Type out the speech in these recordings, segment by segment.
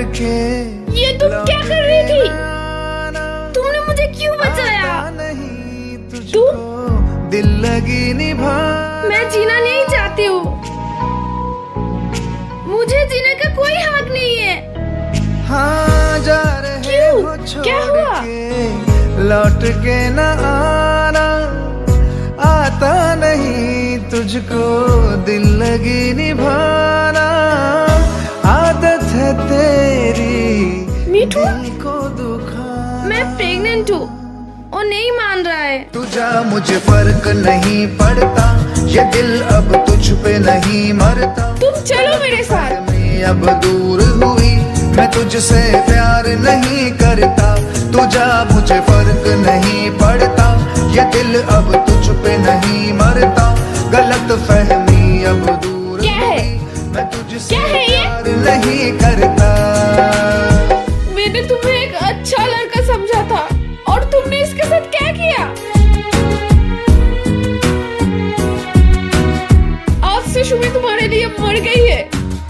के। ये तुम क्या कर रही थी? तुमने मुझे क्यों बचाया? तुम दिल लगी निभा। मैं जीना नहीं चाहती हूँ। मुझे जीने का कोई हक नहीं है। हाँ जा रहे हो छोड़ क्या हुआ? के, लौट के न आना। आता नहीं तुझको दिल लगी निभाना। आदत है तेरी मीठू, दिल को दुखाना। मैं प्रेग्नेंट हूँ और नहीं मान रहा है। तुझा मुझे फर्क नहीं पड़ता, ये दिल अब तुझ पे नहीं मरता। तुम चलो मेरे साथ। मैं अब दूर हुई, मैं तुझसे प्यार नहीं करता। तुझा मुझे फर्क नहीं पड़ता, ये दिल अब तुझ पे नहीं मरता। गलत फहमी अब दूर क्या है? हुई, मैं तुझसे क्या है ये? प्यार नहीं करता। मैंने तुम्हें एक अच्छा लड़का समझा था और तुमने इसके साथ क्या किया? आज से शुभी तुम्हारे लिए मर गई है।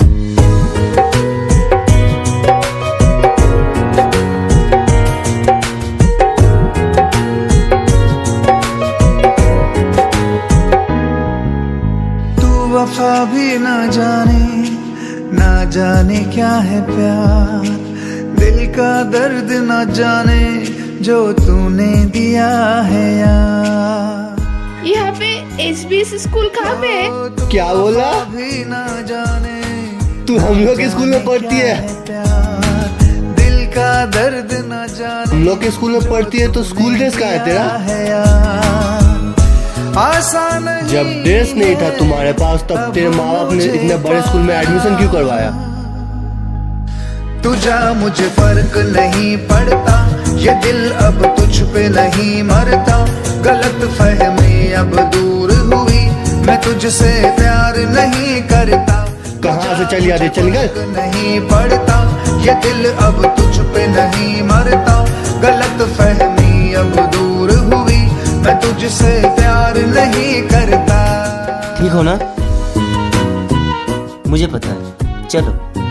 वफा भी ना जाने क्या है प्यार। दिल का दर्द ना जाने जो तूने दिया है यार। यहाँ पे HBS स्कूल कहाँ पे है? क्या बोला? भी ना जाने तू हम लोग के स्कूल में पढ़ती है? प्यार दिल का दर्द ना जाने। हम लोग के स्कूल में पढ़ती है तो स्कूल ड्रेस कहाँ है तेरा? है यार आसान जब ड्रेस नहीं था तुम्हारे पास तब तेरे माँ बाप ने इतने बड़े स्कूल में एडमिशन क्यों करवाया? तुझा मुझे फर्क नहीं पड़ता, ये दिल अब तुझ पे नहीं मरता। गलत फहमी अब दूर हुई, मैं तुझसे प्यार नहीं करता। कहाँ से चल यार चल गए? नहीं पड़ता, ये दिल अब तुझ पे नहीं मरता। गलत फहमी अब दूर हुई, मैं तुझसे प्यार नहीं करता। ठीक हो ना? मुझे पता है। चलो।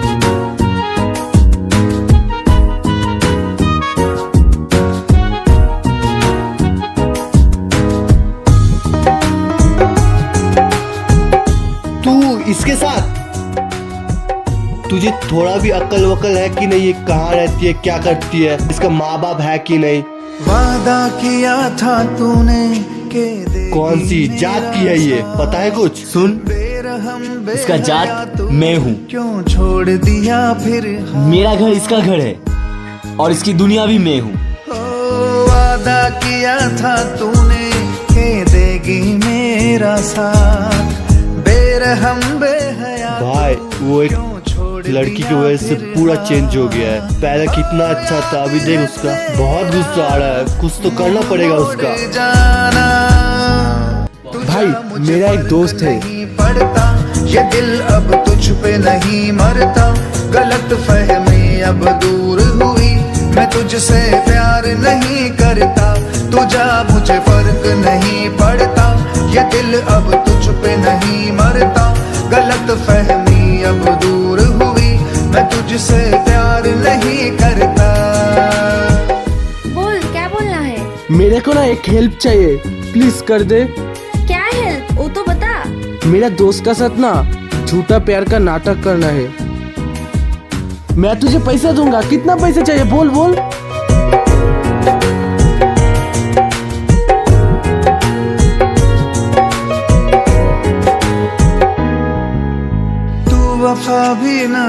तू इसके साथ? तुझे थोड़ा भी अक्ल वक्ल है कि नहीं? ये कहाँ रहती है, क्या करती है, इसका माँ बाप है कि नहीं? वादा किया था तूने के कौन सी जात की है ये, पता है कुछ? सुन, इसका जात मैं हूँ। क्यों छोड़ दिया फिर? मेरा घर इसका घर है और इसकी दुनिया भी मैं हूँ। वादा किया था तूने के देगी मेरा साथ। बेरहम बेहया भाई वो एक लड़की की वजह से पूरा चेंज हो गया है। पहले कितना अच्छा था, अभी देख उसका बहुत गुस्सा आ रहा है। कुछ तो करना पड़ेगा उसका। भाई मेरा एक दोस्त है। पड़ता ये दिल अब तुझ पे नहीं मरता। गलत फहमी अब दूर हुई, मैं तुझसे प्यार नहीं करता। तुझा मुझे फर्क नहीं पड़ता, ये दिल अब तुझ पे नहीं मरता। गलत फहमी अब दूर हुई, मैं तुझसे प्यार नहीं करता। बोल, क्या बोलना है? मेरे को ना एक हेल्प चाहिए, प्लीज कर दे। क्या हेल्प? वो तो बता। मेरा दोस्त का साथ ना झूठा प्यार का नाटक करना है। मैं तुझे पैसा दूंगा। कितना पैसा चाहिए बोल बोल। तू वफा भी ना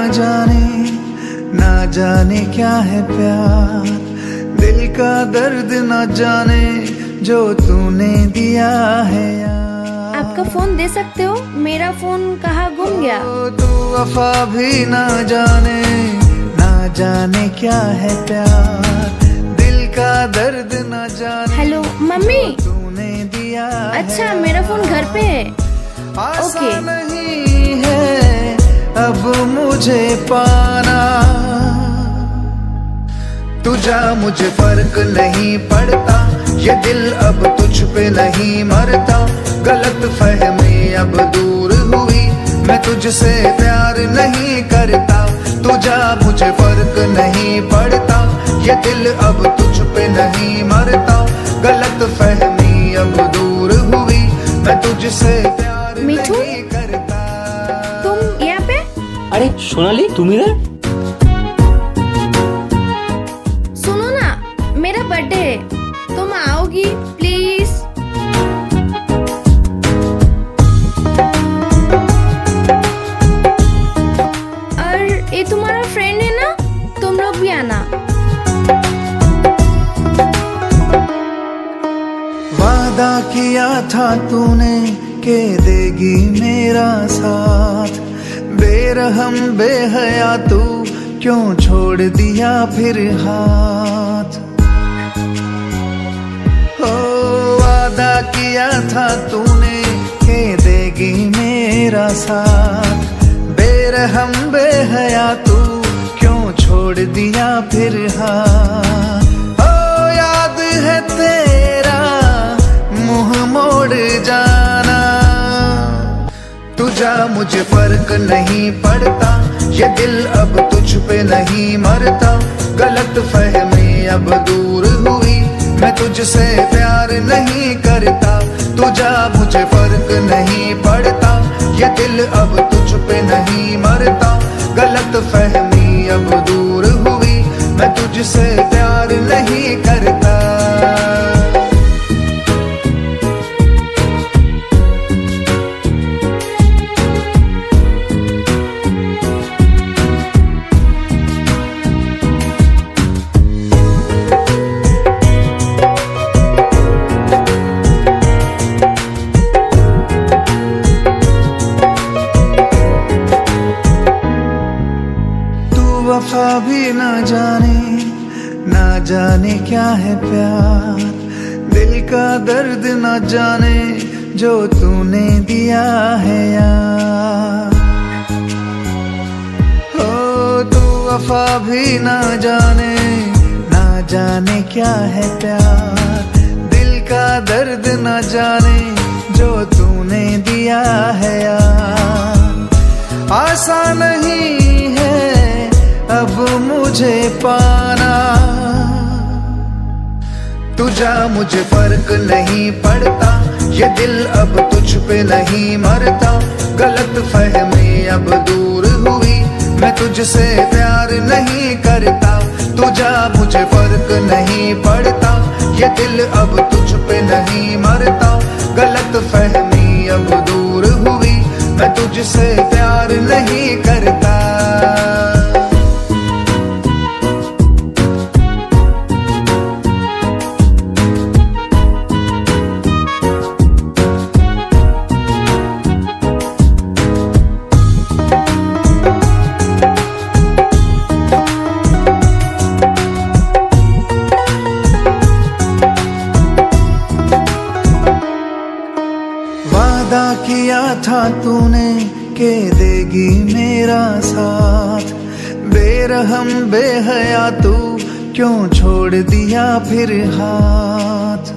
जाने क्या है प्यार। दिल का दर्द ना जाने जो तूने दिया है यार। आपका फोन दे सकते हो? मेरा फोन कहाँ गुम गया? तू वफा भी ना जाने क्या है प्यार। दिल का दर्द ना जाने। Hello mummy. तूने दिया अच्छा, मेरा फोन घर पे है। ओके। नहीं है अब मुझे पाना। तुझा मुझे फर्क नहीं पड़ता, ये दिल अब तुझ पे नहीं मरता। गलत फहमी अब दूर हुई, मैं तुझसे प्यार नहीं करता, तू जा मुझे फर्क नहीं पड़ता, ये दिल अब तुझ पे नहीं मरता, गलत फहमी अब दूर हुई, मैं तुझसे प्यार मिठू? नहीं करता। तुम यहाँ पे? अरे सोनाली तुम इधर? सुनो ना, मेरा बर्थडे है, तुम आओगी प्लीज? और ये तुम्हारा फ्रेंड है ना, तुम लोग भी आना। वादा किया था तूने के देगी मेरा साथ, बेरहम बेहया तू क्यों छोड़ दिया फिर हाथ। ओ वादा किया था तूने के देगी मेरा साथ, बेरहम बेहया तू क्यों छोड़ दिया फिर हाथ। ओ याद है तेरा मुंह मोड़ जाना, तुझा मुझे फर्क नहीं पड़ता, ये दिल अब तुझ पे नहीं मरता, गलत फहमी अब दूर हुई, मैं तुझसे प्यार नहीं करता, तुझा मुझे फर्क नहीं पड़ता, ये दिल अब तुझ पे नहीं मरता, गलत फहमी अब दूर हुई, मैं तुझसे प्यार नहीं करता। वफा भी ना जाने क्या है प्यार, दिल का दर्द ना जाने जो तूने दिया है यार। हो तू वफा भी ना जाने क्या है प्यार, दिल का दर्द ना जाने जो तूने दिया है यार। आसान नहीं है अब मुझे पाना, तुझा मुझे फर्क नहीं पड़ता, ये दिल अब तुझ पे नहीं मरता, गलत फहमी अब दूर हुई, मैं तुझसे प्यार नहीं करता, तुझा मुझे फर्क नहीं पड़ता, ये दिल अब तुझ पे नहीं मरता, गलत फहमी अब दूर हुई, मैं तुझसे प्यार नहीं करता। वादा किया था तूने के देगी मेरा साथ, बेरहम बेहया तू क्यों छोड़ दिया फिर हाथ।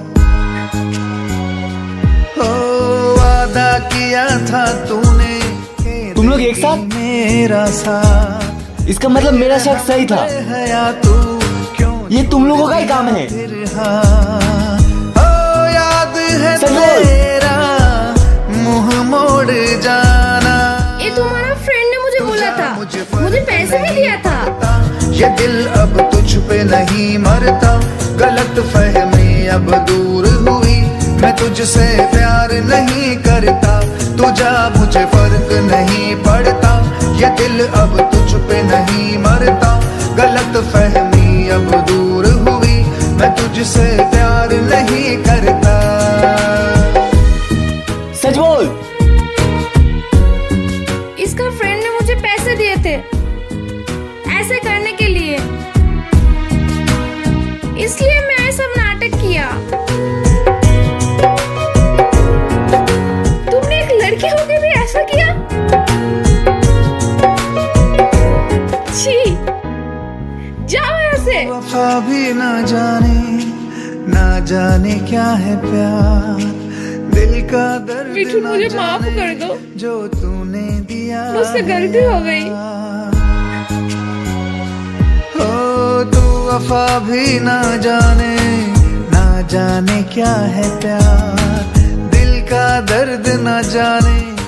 ओ वादा किया था तूने के तुम लोग एक साथ? मेरा साथ, इसका मतलब मेरा शक सही था, बेहया तू क्यों ये तुम लोगों का ही काम है। फिर हाथ। ओ याद है सच बोल। तेरा मुंह मोड़ जाना, ये तुम्हारा फ्रेंड ने मुझे बोला था, मुझे पैसे भी दिया था। ये दिल अब तुझ पे नहीं मरता, गलत फहमी अब दूर हुई, मैं तुझसे प्यार नहीं करता, तुझा मुझे फर्क नहीं पड़ता, ये दिल अब तुझ पे नहीं मरता, गलत फहमी अब दूर हुई, मैं तुझसे प्यार नहीं करता। सच बोल। इसका फ्रेंड ने मुझे पैसे दिए थे ऐसे करने के लिए, इसलिए मैं सब नाटक किया। तुमने एक लड़की होके भी ऐसा किया? छी, जाओ यहाँ से। वफा भी ना जाने क्या है प्यार, दिल का दर्द मिठू, ना मुझे माफ जाने कर दो। जो तूने तूने दिया मुझसे गलती हो गई। हो तू वफा भी ना जाने क्या है प्यार, दिल का दर्द ना जाने